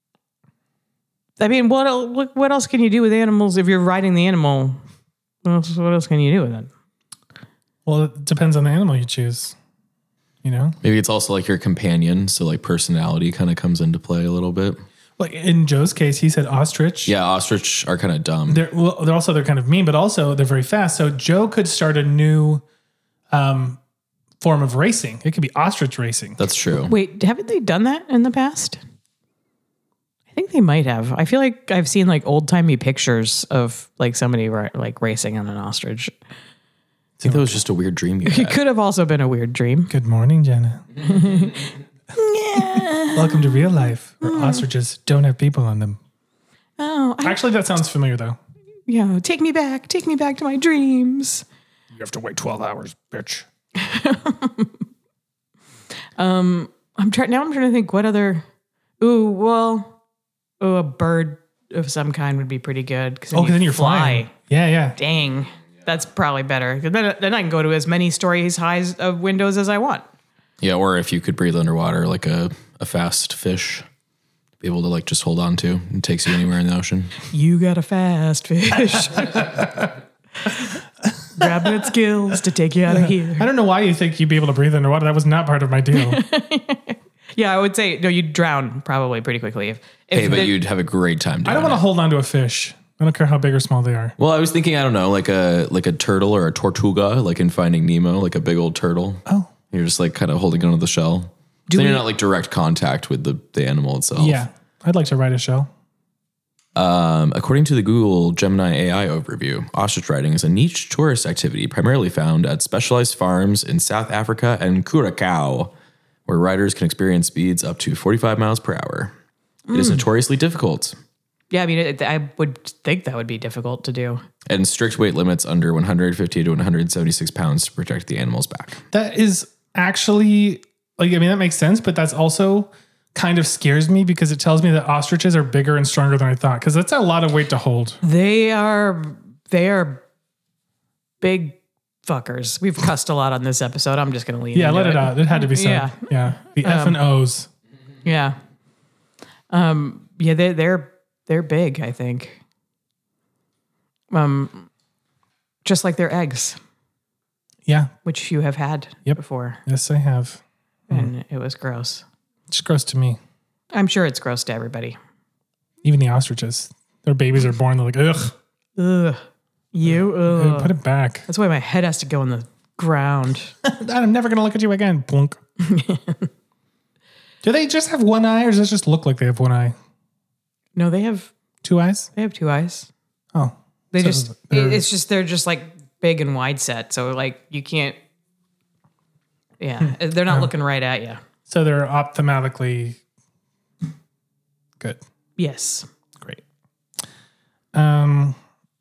I mean, what else can you do with animals if you're riding the animal? What else can you do with it? Well, it depends on the animal you choose. You know? Maybe it's also like your companion. So like personality kind of comes into play a little bit. Like in Joe's case, he said ostrich. Yeah, ostrich are kind of dumb. They're kind of mean, but also they're very fast. So Joe could start a new form of racing. It could be ostrich racing. That's true. Wait, haven't they done that in the past? I think they might have. I feel like I've seen like old timey pictures of like somebody like racing on an ostrich. I think that was just a weird dream you It had. could have also been a weird dream. Good morning, Jenna. Welcome to real life, where ostriches don't have people on them. Oh, Actually, that sounds familiar, though. yeah. Take me back to my dreams. You have to wait 12 hours, bitch. I'm trying to think what other. A bird of some kind would be pretty good. Because Then you're flying. Yeah. Dang, that's probably better. Then I can go to as many stories highs of windows as I want. Yeah, or if you could breathe underwater like a fast fish, be able to like just hold on to. It takes you anywhere in the ocean. You got a fast fish. Grabbing its gills to take you out of here. I don't know why you think you'd be able to breathe underwater. That was not part of my deal. Yeah, I would say no. You'd drown probably pretty quickly. But you'd have a great time doing I don't want to it. hold on to a fish. I don't care how big or small they are. Well, I was thinking, I don't know, like a turtle or a tortuga, like in Finding Nemo, like a big old turtle. Oh. You're just like kind of holding onto the shell. So you're not like direct contact with the animal itself. Yeah. I'd like to ride a shell. According to the Google Gemini AI overview, ostrich riding is a niche tourist activity primarily found at specialized farms in South Africa and Curacao, where riders can experience speeds up to 45 miles per hour. It is notoriously difficult, Yeah, I mean, I would think that would be difficult to do. and strict weight limits under 150 to 176 pounds to protect the animal's back. That is actually, that makes sense, but that's also kind of scares me because it tells me that ostriches are bigger and stronger than I thought, because that's a lot of weight to hold. They are big fuckers. We've cussed a lot on this episode. I'm just going to leave. Yeah, let it out. It had to be said. Yeah. The F and O's. Yeah. They're big, I think. Just like their eggs, Yeah. which you have had before, Yes, I have. and it was gross. It's gross to me. I'm sure it's gross to everybody. Even the ostriches, their babies are born. They're like, ugh. Ugh. Ugh. Put it back. That's why my head has to go in the ground. I'm never going to look at you again. Plunk. Do they just have one eye, or does it just look like they have one eye? No, they have 2 eyes? They have 2 eyes. Oh. They So just, it's just, they're just like big and wide set. So like you can't, they're not looking right at you. So they're ophthalmically good. Yes. Great. Do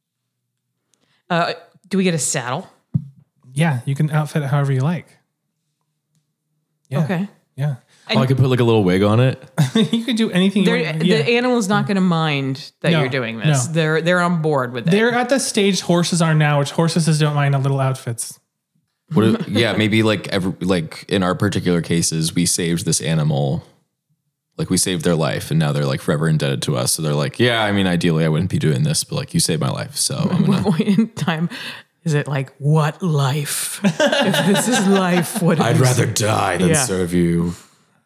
we get a saddle? Yeah, you can outfit it however you like. Yeah. Okay. Yeah. Oh, I could put like a little wig on it. You could do anything you want. Yeah. The animal's not going to mind that No, you're doing this. no. They're on board with it. They're at the stage horses are now, which horses don't mind a little outfits. Maybe like in our particular cases, we saved this animal, like we saved their life, and now they're like forever indebted to us. So they're like, yeah, I mean, ideally I wouldn't be doing this, but like you saved my life, so I'm What gonna. point in time is it like, what life? If this is life, what I'd is rather die than Yeah. serve you.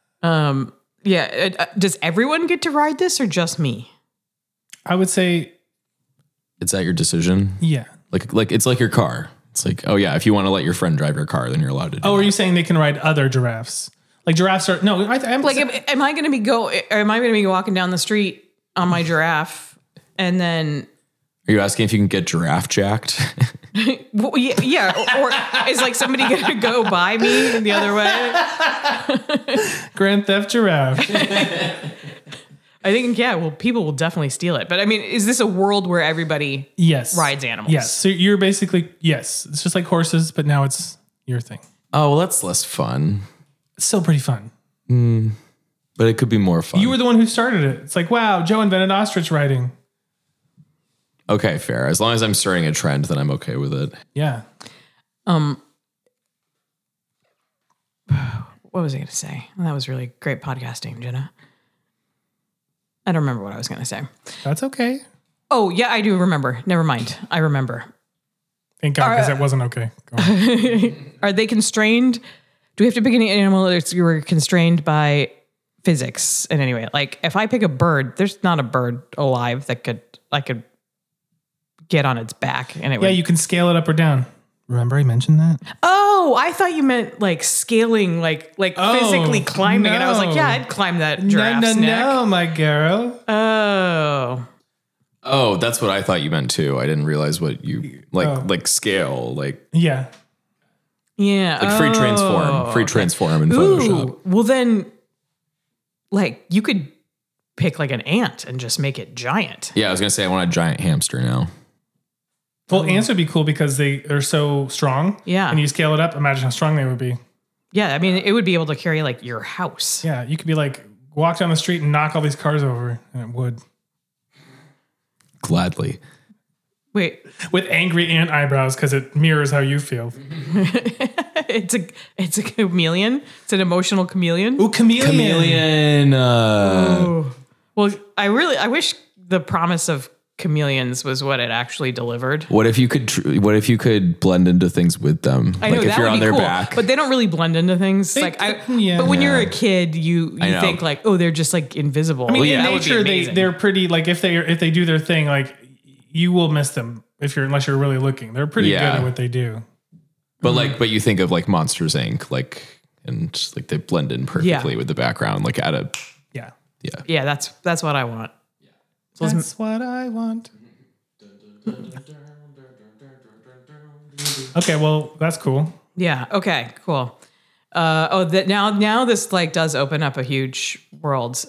Does everyone get to ride this or just me? I would say, It's at your decision. yeah. Like it's like your car. It's like, oh yeah, if you want to let your friend drive your car, then you're allowed to do Oh, are that. you saying they can ride other giraffes? Like giraffes are no. I'm Like, am I going to be walking down the street on my giraffe and then Are you asking if you can get giraffe jacked? Well, yeah, or is like somebody gonna go by me the other way? Grand Theft Giraffe. I think people will definitely steal it. But I mean, is this a world where everybody Yes. rides animals? Yes. So you're basically yes. It's just like horses, but now it's your thing. Oh, well, that's less fun, It's still pretty fun. but it could be more fun. You were the one who started it. It's like, wow, Joe invented ostrich riding. Okay, fair. As long as I'm starting a trend, then I'm okay with it. Yeah. What was I going to say? Well, that was really great podcasting, Jenna. I don't remember what I was going to say. That's okay. Oh, yeah, I do remember. Never mind. I remember. Thank God, because it wasn't okay. Go on. Are they constrained? Do we have to pick any animal that's you were constrained by physics in any way? Like if I pick a bird, there's not a bird alive that I could get on its back and it Yeah, would. you can scale it up or down. Remember I mentioned that? Oh, I thought you meant like scaling, like physically climbing it. I was like, no. yeah, I'd climb that giraffe's neck. No, my girl. Oh. Oh, that's what I thought you meant too. I didn't realize what you like scale, like Yeah. Yeah. free transform in Photoshop. Ooh, well then, like you could pick like an ant and just make it giant. Yeah, I was gonna say I want a giant hamster now. Well, ants would be cool because they're so strong. Yeah. And you scale it up, imagine how strong they would be. Yeah, I mean, it would be able to carry like your house. Yeah, you could be like, walk down the street and knock all these cars over, and it would. Gladly. Wait, With angry ant eyebrows because it mirrors how you feel. it's a chameleon. It's an emotional chameleon. Ooh, chameleon. Oh. Well, I wish the promise of chameleons was what it actually delivered. What if you could blend into things with them? I know like if that you're would on be their cool, back. but they don't really blend into things. Yeah. But when you're a kid, you I know. think like, oh, they're just like invisible. I mean, That in would be nature, amazing. they're pretty. Like if they do their thing, like you will miss them unless you're really looking. They're pretty good at what they do. But but you think of like Monsters Inc. and like they blend in perfectly with the background, like at a Yeah, Yeah, that's what I want. that's what I want. Okay, well that's cool. Yeah. Okay. Cool. Now this like does open up a huge world.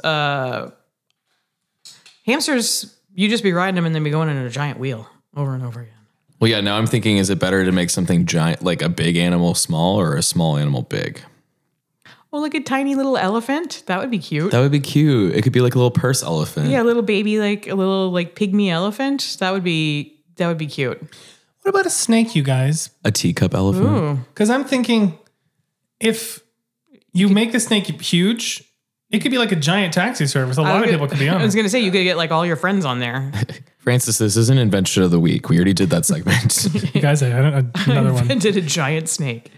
Hamsters, you just be riding them and then be going in a giant wheel over and over again. Well, yeah. Now I'm thinking, is it better to make something giant, like a big animal small, or a small animal big? Well, like a tiny little elephant. That would be cute. That would be cute. It could be like a little purse elephant. Yeah, a little baby, like a little like pygmy elephant. That would be cute. What about a snake, you guys? A teacup elephant. Ooh. Because I'm thinking, if you make the snake huge, it could be like a giant taxi service. A lot of people could be on I was it. gonna say you could get like all your friends on there. Francis, this isn't Invention of the Week. We already did that segment. You guys, another one. Invented a giant snake.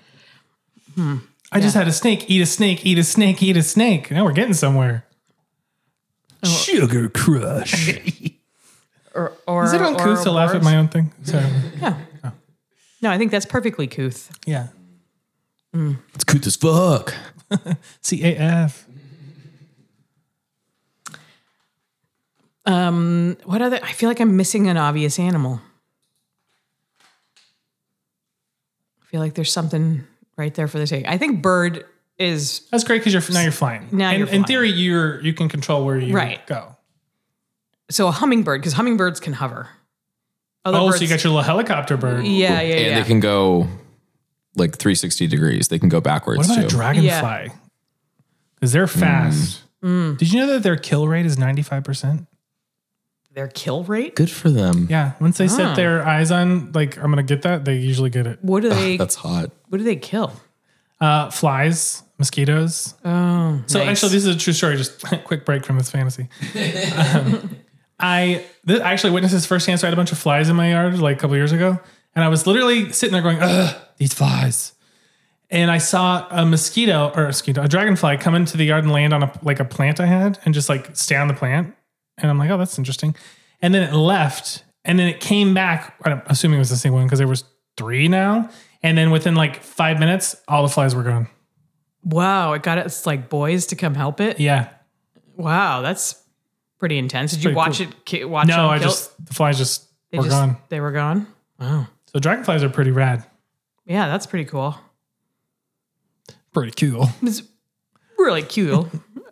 I just had a snake eat a snake, eat a snake, eat a snake. Now we're getting somewhere. Sugar Crush. Or Is it uncouth to laugh at my own thing? Sorry. Yeah. Oh. No, I think that's perfectly couth. Yeah. It's cute as fuck. CAF. What other? I feel like I'm missing an obvious animal. I feel like there's something right there for the take. I think bird is That's great because now you're flying. Now you're In flying. theory, you can control where you go. so a hummingbird because hummingbirds can hover. Other So birds- you got your little helicopter bird. yeah. And they can go like 360 degrees. They can go backwards What about too. a dragonfly? Because they're fast. Did you know that their kill rate is 95%? Their kill rate. Good for them. Yeah. Once they set their eyes on, like, I'm going to get that, they usually get it. What do they? That's hot. What do they kill? Flies, mosquitoes. Oh, So nice. actually, this is a true story. Just a quick break from this fantasy. I actually witnessed this firsthand. So I had a bunch of flies in my yard like a couple years ago, and I was literally sitting there going, "Ugh, these flies." And I saw a dragonfly come into the yard and land on a plant I had, and just like stay on the plant. And I'm like, "Oh, that's interesting." And then it left, and then it came back. I'm assuming it was the same one because there was 3 now. And then within like 5 minutes, all the flies were gone. Wow, it got its like boys to come help it. Yeah. Wow, that's pretty intense. Did you pretty watch cool. it? Watch No, them kill? the flies just were gone. They were gone. Wow. So dragonflies are pretty rad. Yeah, that's pretty cool. Pretty cool. It's really cute.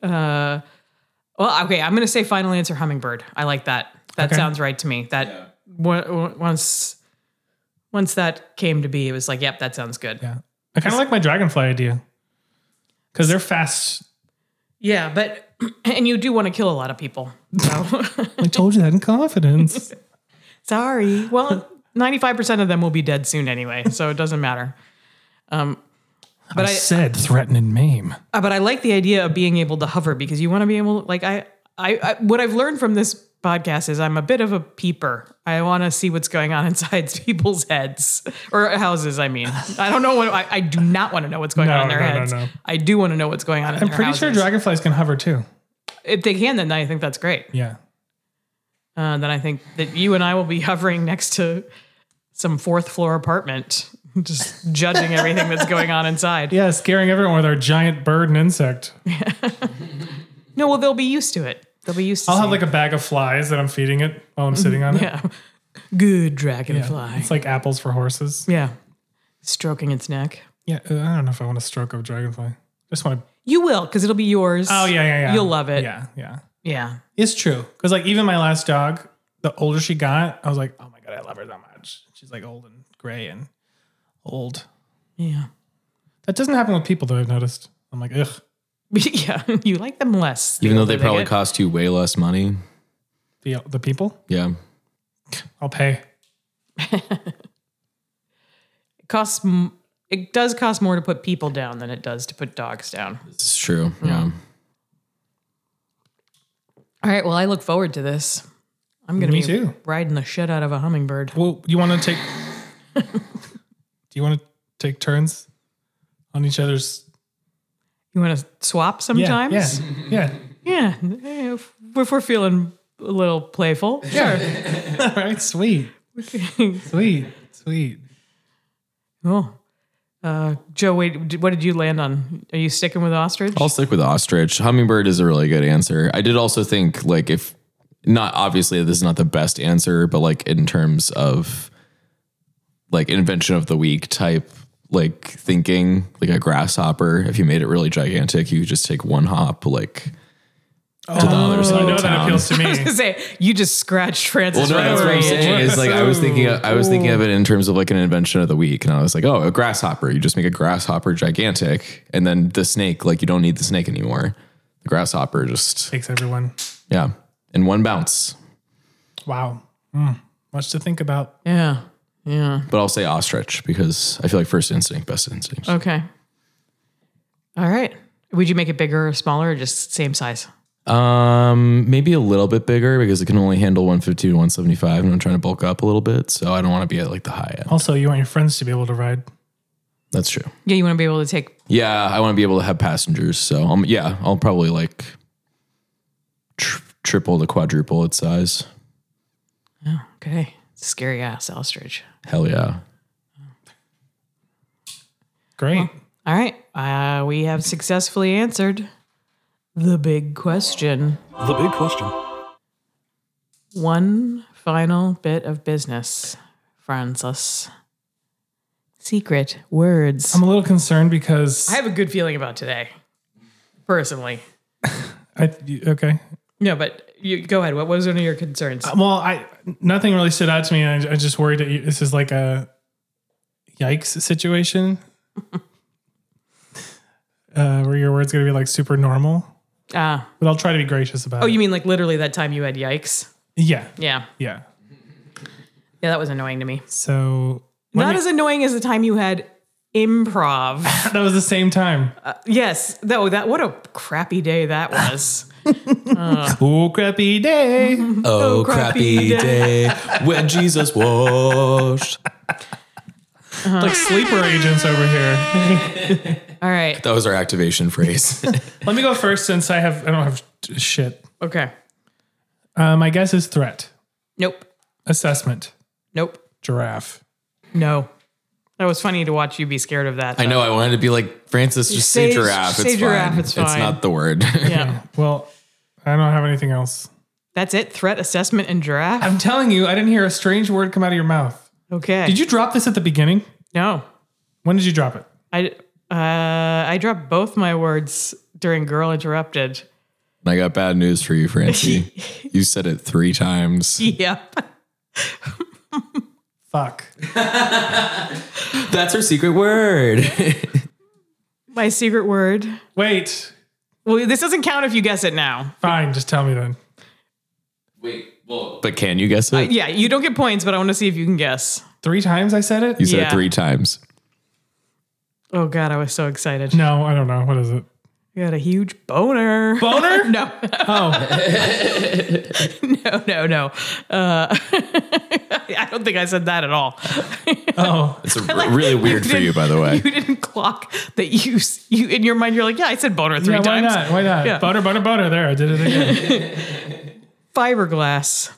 Well, okay, I'm going to say final answer hummingbird. I like that. That Okay. sounds right to me. That once that came to be, it was like, yep, that sounds good. Yeah. I kind of like my dragonfly idea. Because they're fast. Yeah, but and you do want to kill a lot of people. So I told you that in confidence. sorry. Well, 95% of them will be dead soon anyway, so it doesn't matter. But I said threaten and maim. But I like the idea of being able to hover because you want to be able, like, I what I've learned from this podcast is I'm a bit of a peeper. I want to see what's going on inside people's heads or houses. I mean, I don't know what I do not want to know what's going on in their heads. No. I do want to know what's going on in I'm their pretty houses. sure dragonflies can hover too. If they can, then I think that's great. Yeah. Then I think that you and I will be hovering next to some 4th floor apartment, just judging everything that's going on inside. Yeah, scaring everyone with our giant bird and insect. No, well, they'll be used to it. They'll be used to I'll have seeing like a bag of flies that I'm feeding it while I'm sitting on it. Yeah. Good Yeah. dragonfly. It's like apples for horses. Yeah. Stroking its neck. Yeah. I don't know if I want to stroke a dragonfly. Just want to. You will, because it'll be yours. Oh, yeah. You'll love it. Yeah. Yeah. It's true. Because like even my last dog, the older she got, I was like, oh my God, I love her that much. She's like old and gray and old. Yeah. That doesn't happen with people though, I've noticed. I'm like, ugh. Yeah. You like them less. Even though they older probably get. cost you way less money. The people? Yeah. I'll pay. It does cost more to put people down than it does to put dogs down. This is true. Yeah. All right. Well, I look forward to this. I'm going to Me be too. riding the shit out of a hummingbird. Well, you want to take. Do you want to take turns on each other's? You want to swap sometimes? Yeah. Yeah. If we're feeling a little playful. Sure. All right. Sweet. Sweet. Oh. Joe, wait, what did you land on? Are you sticking with ostrich? I'll stick with ostrich. Hummingbird is a really good answer. I did also think like if not obviously this is not the best answer, but like in terms of like invention of the week type like thinking, like a grasshopper, if you made it really gigantic, you could just take one hop like to the other side I know of that town. appeals to I was me. gonna say you just scratched Francis. Well, no, right that's over what I'm the saying. edge. Is like I was thinking of it in terms of like an invention of the week, and I was like, oh, a grasshopper. You just make a grasshopper gigantic, and then the snake, like you don't need the snake anymore. The grasshopper just Takes everyone. in one bounce. Wow. Much to think about. Yeah. But I'll say ostrich because I feel like first instinct, best instinct. Okay. All right. Would you make it bigger or smaller or just same size? Maybe a little bit bigger because it can only handle 150 to 175, and I'm trying to bulk up a little bit, so I don't want to be at like the high end. Also, you want your friends to be able to ride. That's true. Yeah, you want to be able to take. Yeah, I want to be able to have passengers, so I'll probably like triple to quadruple its size. Oh, okay. Scary ass ostrich. Hell yeah. Great. All right. We have successfully answered the big question. The big question. One final bit of business, Francis. Secret words. I'm a little concerned because I have a good feeling about today, personally. okay. No, but you go ahead. What was one of your concerns? Well, nothing really stood out to me. I just worried that this is like a yikes situation where your word's going to be like super normal. But I'll try to be gracious about it. Oh, you mean like literally that time you had yikes? Yeah. Yeah. Yeah. Yeah, that was annoying to me. So Not as annoying as the time you had improv. that was the same time. Yes. What a crappy day that was. Oh, crappy day. Oh, crappy day when Jesus washed. Like sleeper agents over here. All right. That was our activation phrase. Let me go first since I don't have shit. Okay. My guess is threat, Nope. assessment, Nope. giraffe. No. That was funny to watch you be scared of that. I know. I wanted to be like, Francis, just say giraffe. say It's giraffe, fine. it's fine. not the word. Yeah. Well, I don't have anything else. That's it? Threat, assessment, and giraffe? I'm telling you, I didn't hear a strange word come out of your mouth. Okay. Did you drop this at the beginning? No. When did you drop it? I dropped both my words during Girl Interrupted. I got bad news for you, Francie. You said it 3 times. Yeah. Fuck. That's our secret word. My secret word. Wait. Well, this doesn't count if you guess it now. Fine, just tell me then. But can you guess it? Yeah, you don't get points, but I want to see if you can guess. 3 times I said it? You said Yeah. it 3 times. Oh, God, I was so excited. No, I don't know. What is it? You had a huge boner. Boner? No. Oh, No. I don't think I said that at all. oh. It's really weird for you, by the way. You didn't clock that you in your mind, you're like, yeah, I said boner 3 Yeah, why times. not? Why not? Yeah. Butter. There, I did it again. Fiberglass.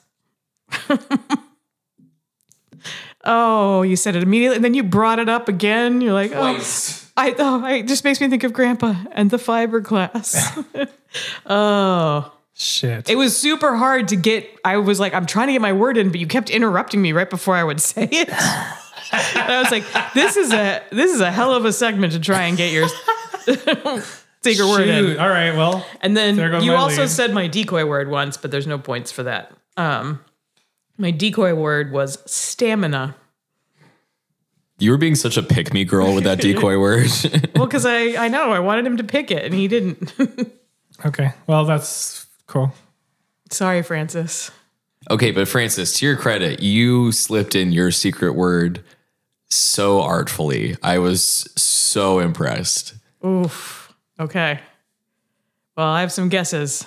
Oh, you said it immediately, and then you brought it up again. You're like, it just makes me think of Grandpa and the fiberglass. Oh, Shit. it was super hard to get. I was like, I'm trying to get my word in, but you kept interrupting me right before I would say it. And I was like, this is a hell of a segment to try and get your secret word in. Shoot. All right, well. And then There goes you my also lead. said my decoy word once, but there's no points for that. My decoy word was stamina. You were being such a pick-me girl with that decoy word. Well, because I know I wanted him to pick it, and he didn't. Okay, well, that's cool. Sorry, Francis. Okay, but Francis, to your credit, you slipped in your secret word so artfully. I was so impressed. Oof. Okay. Well, I have some guesses.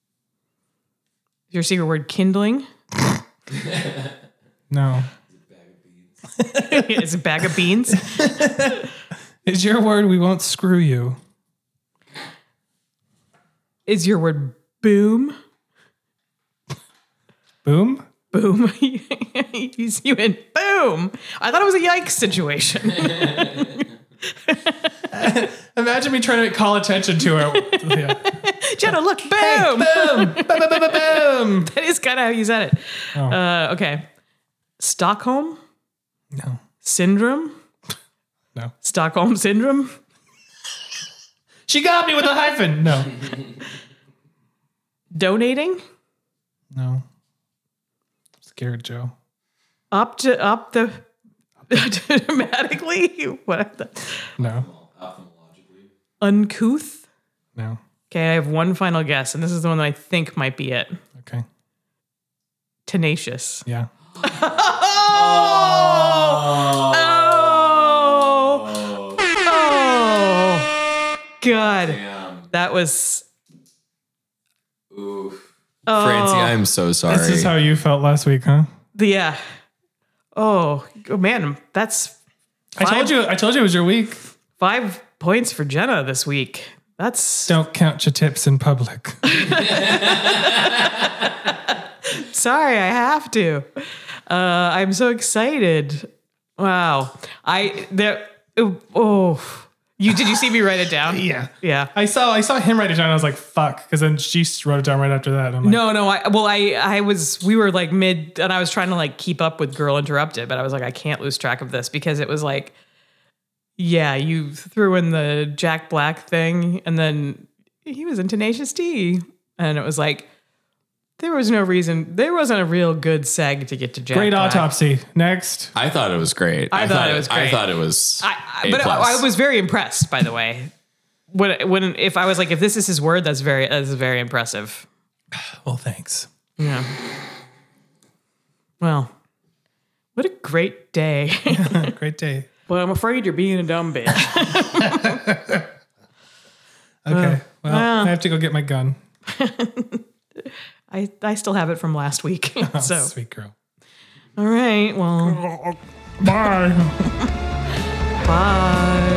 Is your secret word kindling? No. It's a bag of beans. Is your word we won't screw you? Is your word boom? Boom? Boom. You went boom. I thought it was a yikes situation. Imagine me trying to call attention to it. Yeah. Jenna, look, boom. Boom! Boom! That is kind of how you said it. Oh. Okay. Stockholm No. syndrome? No. Stockholm syndrome? She got me with a hyphen. No. Donating? No. Scared Joe. Up the dramatically? What? No. Uncouth? No. Okay, I have one final guess, and this is the one that I think might be it. Okay. Tenacious. Yeah. Oh, God. That was. Francie, I'm so sorry. This is how you felt last week, huh? Yeah. Oh, man, that's. I told you it was your week. 5 points for Jenna this week. That's Don't count your tips in public. sorry, I have to. I'm so excited. Wow. Did you see me write it down? Yeah. Yeah. I saw him write it down. And I was like, fuck. Because then she wrote it down right after that. I'm like, We were like mid, and I was trying to like keep up with Girl Interrupted, but I was like, I can't lose track of this because it was like, yeah, you threw in the Jack Black thing, and then he was in Tenacious D, and it was like, there was no reason. There wasn't a real good seg to get to Jack great Black. Autopsy. Next. I thought it was great. I thought it was great. I thought it was. But I was very impressed, by the way. If I was like, if this is his word, that's very impressive. Well, thanks. Yeah. Well, what a great day. Great day. Well, I'm afraid you're being a dumb bitch. Okay. Well, I have to go get my gun. I still have it from last week. Oh, So, sweet girl. all right. Well, Bye. bye.